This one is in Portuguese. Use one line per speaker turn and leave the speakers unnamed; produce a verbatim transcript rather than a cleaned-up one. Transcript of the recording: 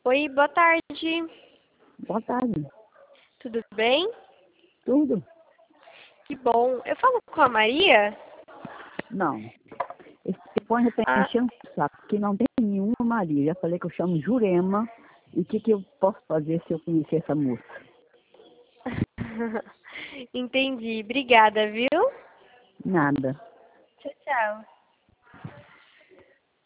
Oi, boa tarde.
Boa tarde.
Tudo bem?
Tudo?
Que bom. Eu falo com a Maria?
Não. Esse telefone está
Ah,
enchendo o saco, porque não tem nenhuma Maria. Já falei que eu chamo Jurema. E o que, que eu posso fazer se eu conhecer essa moça?
entendi. Obrigada, viu?
Nada.
Tchau, tchau.